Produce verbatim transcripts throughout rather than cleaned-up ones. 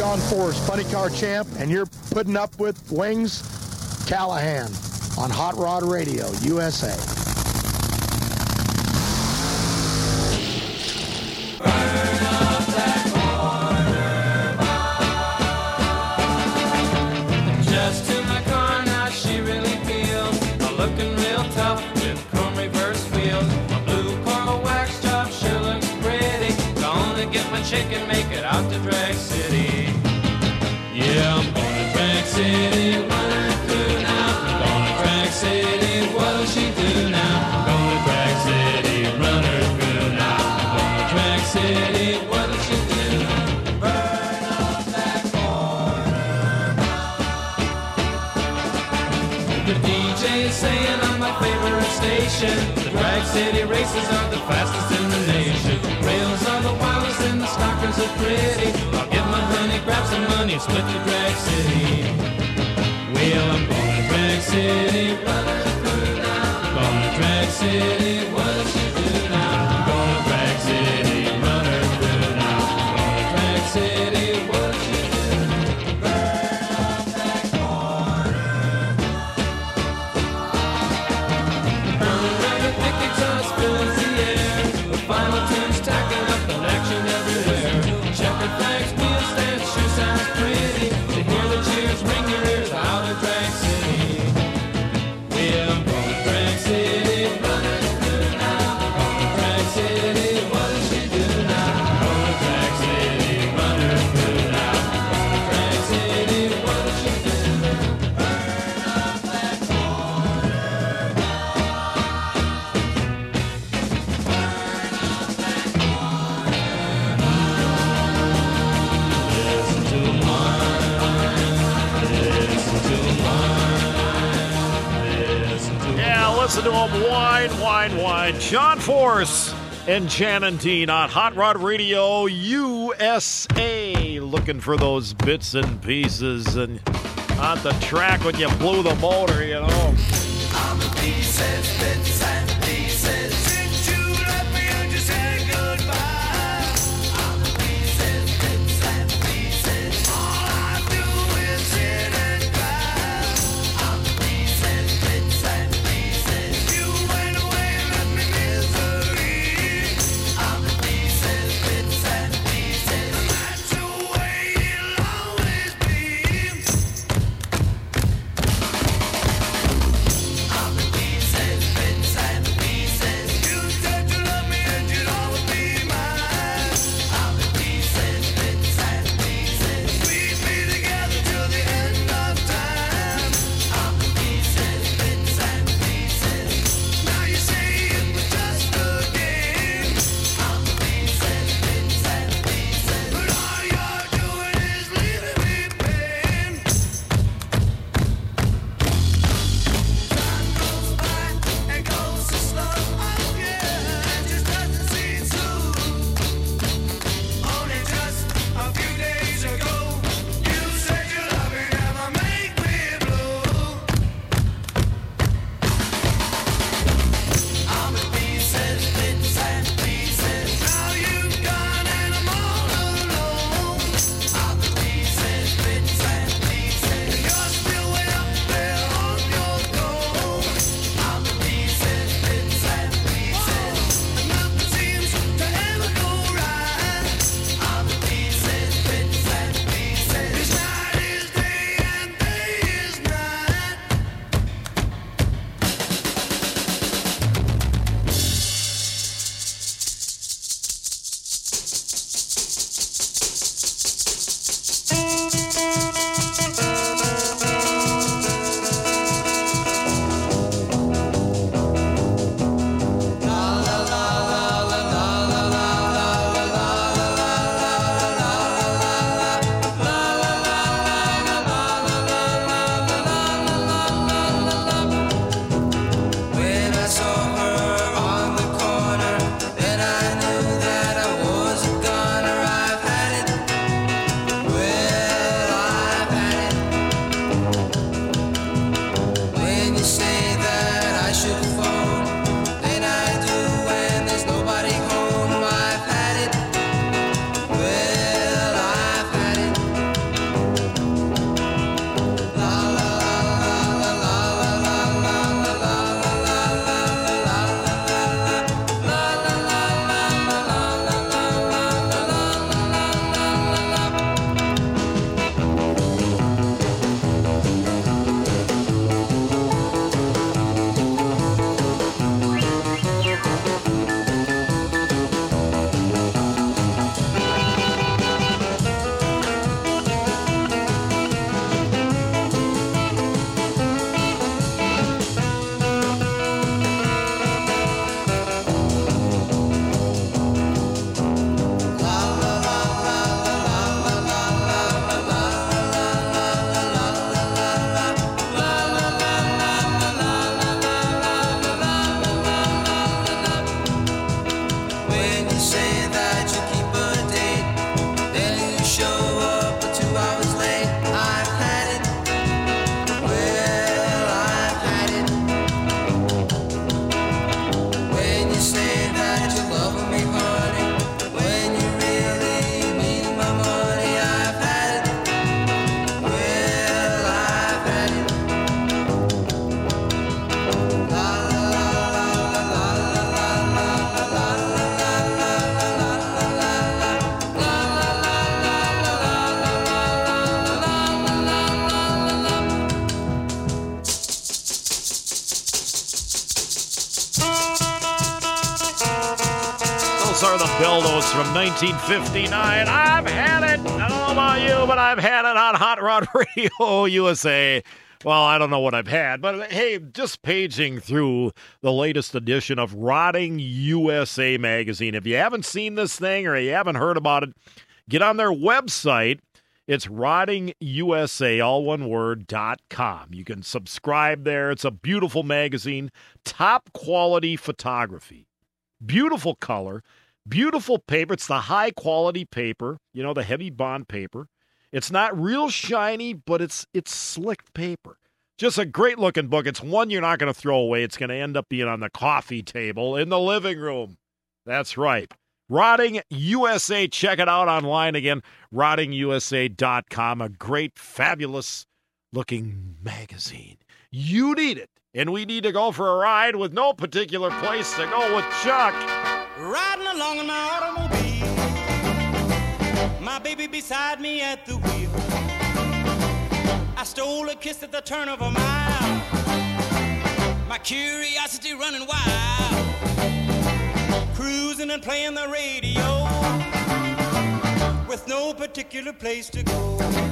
Sean Forrest, funny car champ, and you're putting up with Wings Callahan on Hot Rod Radio, U S A. Burn up that corner bar. Just to my car now, she really feels I'm looking real tough with chrome reverse wheels. My blue coral wax job sure looks pretty. Gonna get my chick and make it out to Drag City. Yeah, I'm going to Drag City, running through now. I'm going to Drag City, what'll she do now? I'm going to Drag City, run her through now. I'm going to Drag City, what'll she do? Burn up that corner. The D J is saying I'm my favorite station. The Drag City races are the fastest in the nation. Rails are the wildest and the stockers are pretty. I'll get my honey, grab some money, and split the Drag City. Well, I'm going to Drag City, running through now. I'm going to Drag City, what'll she do now? I'm going to Drag City, run her through now. I'm going to Drag City, what'll she do? Burn up that corner. Early reggae thick exhaust fills the air. The final tune's tacking up an action everywhere. Checkered flags, wheel stands, sure sounds pretty. To hear the cheers ring your ears out of Drag City. Well, I'm going to Drag City, running through now. I'm going to Drag City, what'll she do now? I'm going to Drag City, run her through now. I'm going to Drag City, what'll she do? Burn up that corner. Listen to mine, listen to mine, listen to Yeah, listen to him whine, whine, whine. Sean Force and Shannon Dean on Hot Rod Radio U S A. Looking for those bits and pieces and on the track when you blew the motor, you know. I'm the pieces, bits and pieces. Since you left me, I just said goodbye. I'm the pieces, bits and pieces. All I do is sit and cry. I'm the pieces, bits and pieces. You went away and left me misery. I'm the pieces, bits and pieces. And that's the way it'll always be. I'm the pieces, bits are the Bellows from nineteen fifty-nine. I've had it. I don't know about you, but I've had it on Hot Rod Radio U S A. Well, I don't know what I've had, but hey, just paging through the latest edition of Rodding U S A magazine. If you haven't seen this thing or you haven't heard about it, get on their website. It's Rodding U S A, all one word, dot com. You can subscribe there. It's a beautiful magazine, top quality photography, beautiful color, beautiful paper. It's the high quality paper, you know, the heavy bond paper. It's not real shiny, but it's it's slick paper. Just a great looking book. It's one you're not going to throw away. It's going to end up being on the coffee table in the living room. That's right. Rodding U S A. Check it out online again. Rodding U S A dot com. A great, fabulous looking magazine. You need it. And we need to go for a ride with no particular place to go with Chuck. Riding along in my automobile, my baby beside me at the wheel. I stole a kiss at the turn of a mile, my curiosity running wild. Cruising and playing the radio, with no particular place to go.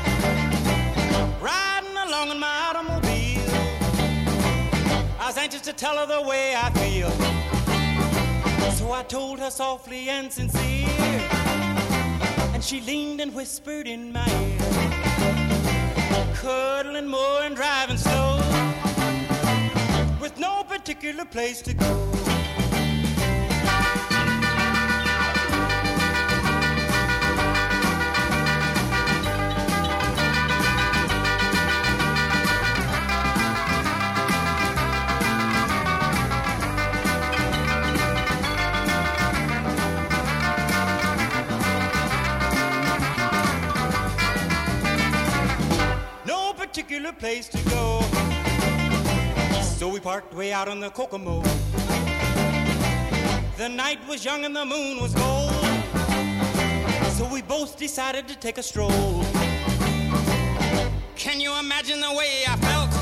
Riding along in my automobile, I was anxious to tell her the way I feel. So I told her softly and sincere, and she leaned and whispered in my ear, cuddling more and driving slow, with no particular place to go. Particular place to go. So we parked way out on the Kokomo. The night was young and the moon was gold, so we both decided to take a stroll. Can you imagine the way I felt?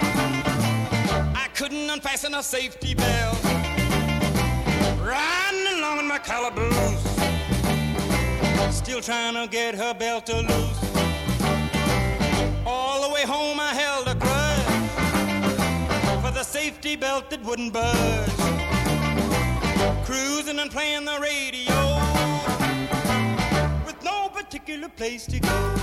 I couldn't unfasten a safety belt, riding along in my calaboose, still trying to get her belt to loose. All the way home I held a grudge for the safety belt that wouldn't budge. Cruising and playing the radio, with no particular place to go.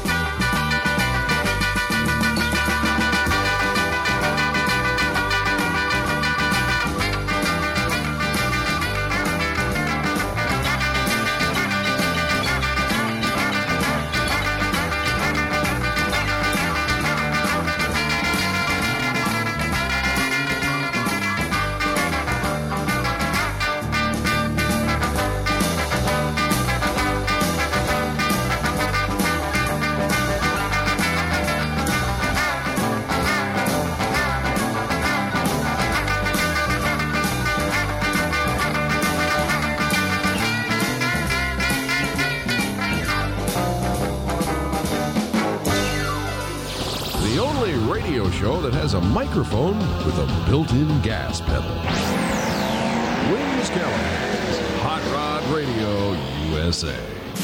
Show that has a microphone with a built-in gas pedal. Wings Callahan's Hot Rod Radio U S A.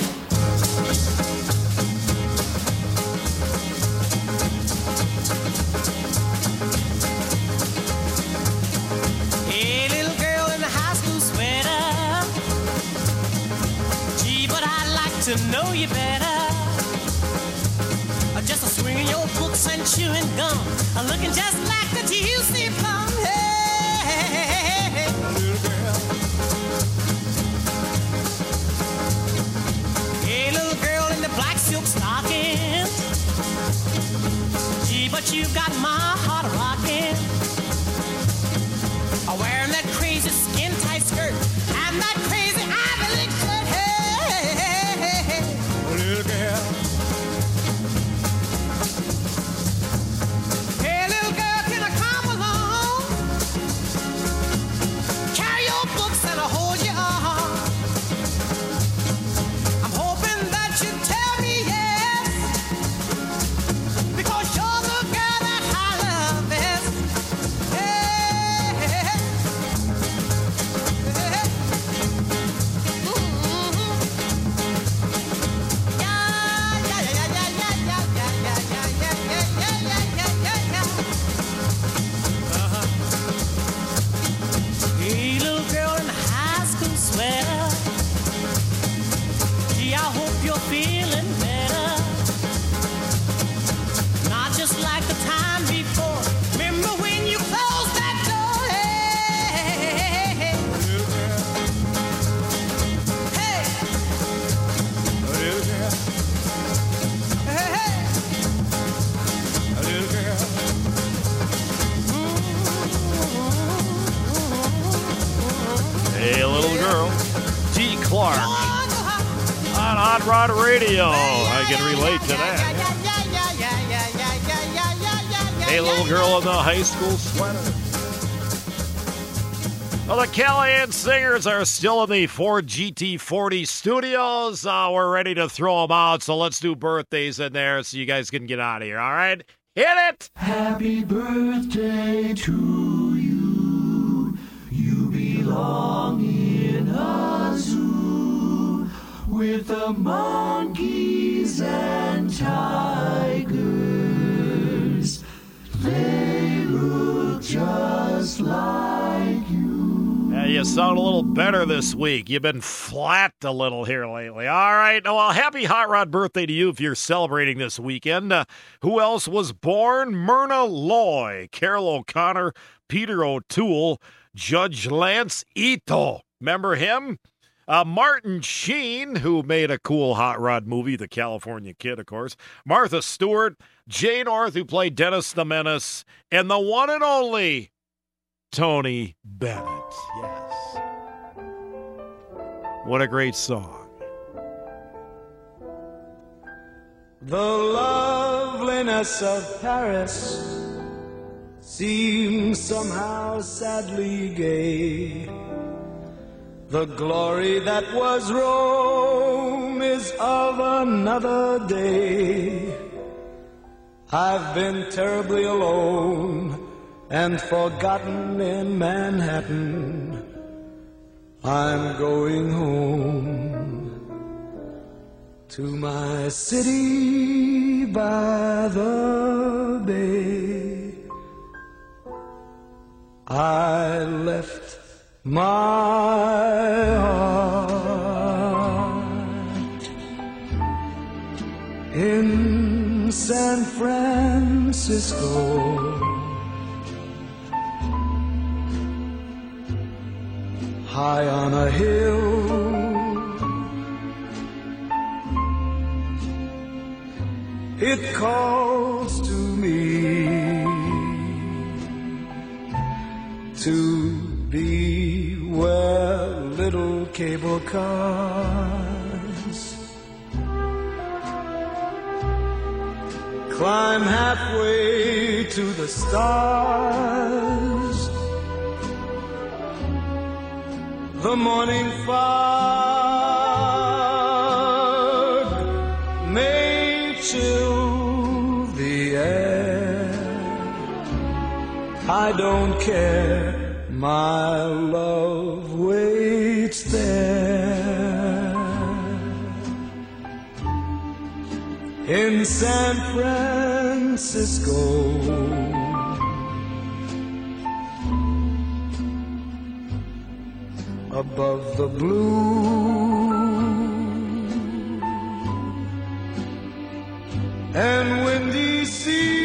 Hey, little girl in the high school sweater, gee, but I'd like to know you better. Just a swinging your books and chewing gum, looking just like the juicy plum. Hey, hey, hey, hey, little girl. Hey, little girl in the black silk stockings, gee, but you got my heart rocking. Wearing that crazy skin tight skirt and that crazy Ivy League shirt. Hey, hey, hey, hey, little girl. hope you're feeling better. Not just like the time before. Remember when you closed that door? Hey, hey, hey, little girl. Hey, little girl. Hey, hey, little girl. Hey, little girl. D. Clark on Hot Rod Radio. I can relate to that. Hey, little girl in the high school sweater. Well, the Callahan Singers are still in the Ford G T forty studios. Uh, we're ready to throw them out, so let's do birthdays in there so you guys can get out of here, all right? Hit it! Happy birthday to you. You belong in a zoo with the monkeys and tigers. They look just like you. Yeah, you sound a little better this week. You've been flat a little here lately. All right. Well, happy Hot Rod birthday to you if you're celebrating this weekend. Uh, who else was born? Myrna Loy, Carol O'Connor, Peter O'Toole, Judge Lance Ito. Remember him? Uh, Martin Sheen, who made a cool Hot Rod movie, The California Kid, of course. Martha Stewart, Jay North, who played Dennis the Menace, and the one and only Tony Bennett. Yes. What a great song. The loveliness of Paris seems somehow sadly gay. The glory that was Rome is of another day. I've been terribly alone and forgotten in Manhattan. I'm going home to my city by the bay. I left my heart in San Francisco, high on a hill. It calls to me to be where little cable cars climb halfway to the stars. The morning fog may chill the air. I don't care. My love waits there in San Francisco. Above the blue and windy sea.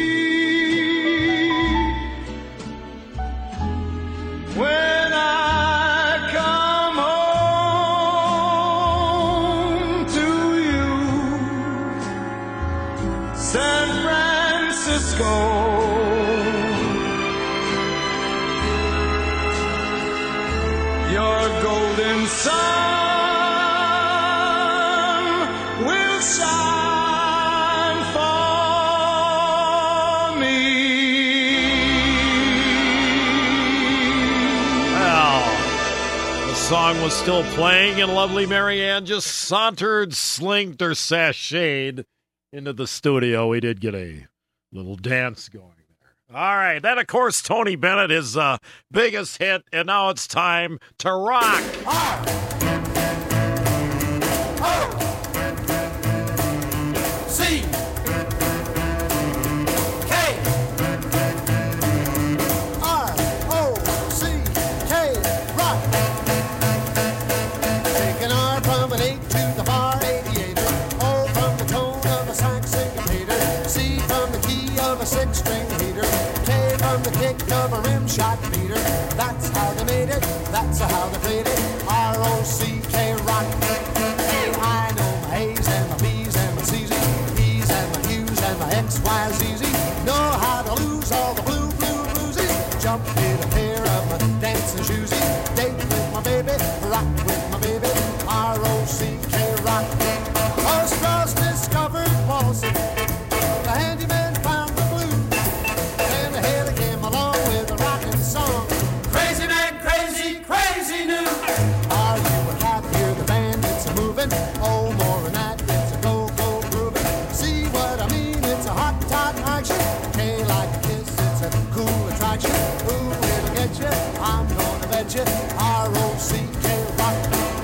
When I come home to you, San Francisco, your golden sun will shine for me. The song was still playing, and lovely Marianne just sauntered, slinked, or sashayed into the studio. We did get a little dance going there. All right, that, of course, Tony Bennett, his uh, biggest hit, and now it's time to rock. R. O. C. K. R. O. C. K. Rock. Taking our promenade to the bar eighty-eight. That's how they played it. R O C K rock. Hey, I know my A's and my B's and my C's, E's and my Q's and my X, Y, Z's. Know how to lose all the blue, blue bluesies. Jump in a pair of my dancing shoesies. Date with my baby, rock with my baby. R O C K rock. Oh, Strauss discovered waltzing. The handyman found the blues. And the Haley came along with a rockin' song. Crazy man, crazy, crazy news. Are you happy? Hear the band, it's a moving. Oh, more than that, it's a go-go grooving. See what I mean? It's a hot, hot action. K like a kiss, it's a cool attraction. Ooh, it'll get you, I'm gonna bet you. R O C K rock.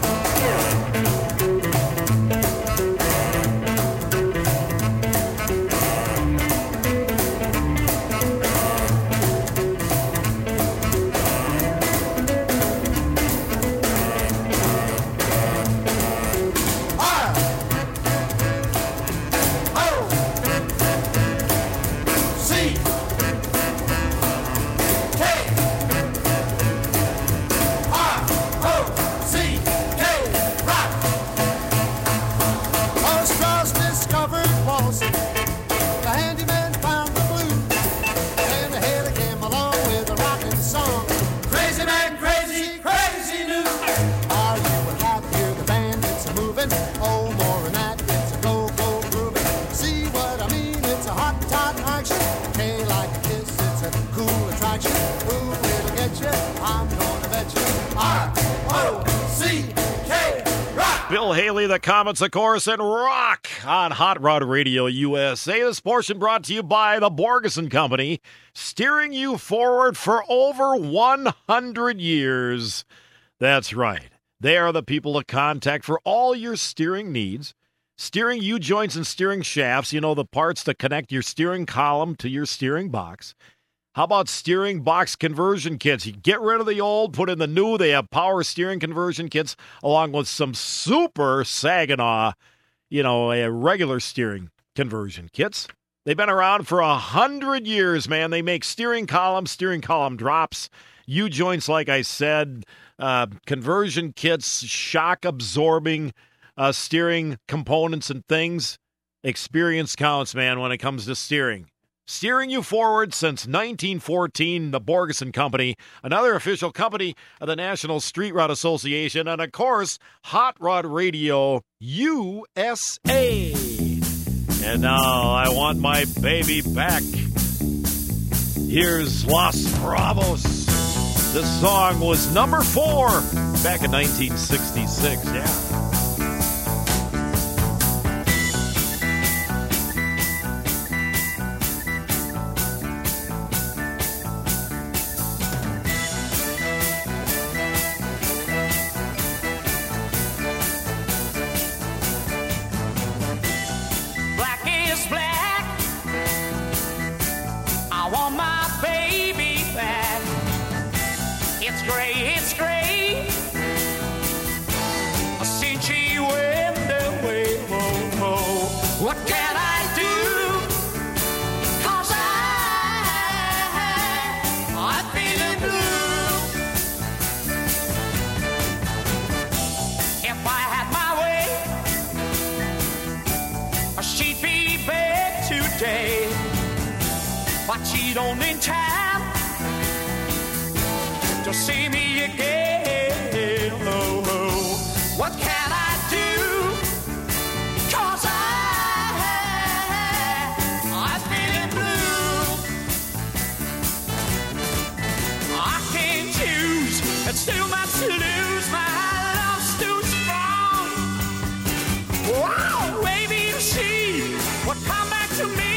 Bill Haley, the Comets, of course, and rock on Hot Rod Radio U S A. This portion brought to you by the Borgeson Company, steering you forward for over one hundred years. That's right. They are the people to contact for all your steering needs. Steering U-joints and steering shafts, you know, the parts that connect your steering column to your steering box. How about steering box conversion kits? You get rid of the old, put in the new. They have power steering conversion kits along with some super Saginaw, you know, a regular steering conversion kits. They've been around for a hundred years, man. They make steering columns, steering column drops, U-joints, like I said, uh, conversion kits, shock absorbing uh, steering components and things. Experience counts, man, when it comes to steering. Steering you forward since nineteen fourteen, the Borgeson Company, another official company of the National Street Rod Association, and of course, Hot Rod Radio U S A. And now I want my baby back. Here's Los Bravos. This song was number four back in nineteen sixty-six, yeah. But she don't in time to see me again. Oh, oh. What can I do? 'Cause I, I'm feeling blue. I can't choose, it's too much to lose. My love's too strong. Wow, baby, you see what come back to me.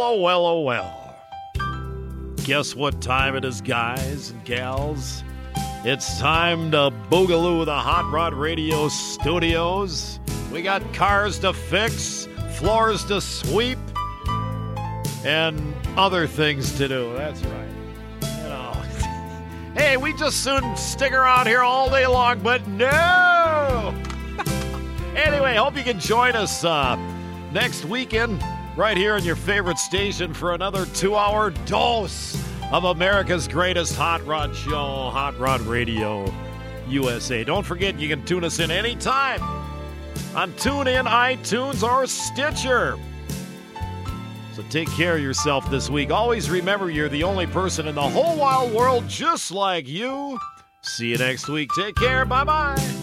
oh, well, oh, well. Guess what time it is, guys and gals? It's time to boogaloo the Hot Rod Radio studios. We got cars to fix, floors to sweep, and other things to do. That's right. You know, hey, we just soon stick around here all day long, but no! Anyway, hope you can join us uh, next weekend right here on your favorite station for another two-hour dose of America's greatest hot rod show, Hot Rod Radio U S A. Don't forget, you can tune us in anytime on TuneIn, iTunes, or Stitcher. So take care of yourself this week. Always remember, you're the only person in the whole wide world just like you. See you next week. Take care. Bye-bye.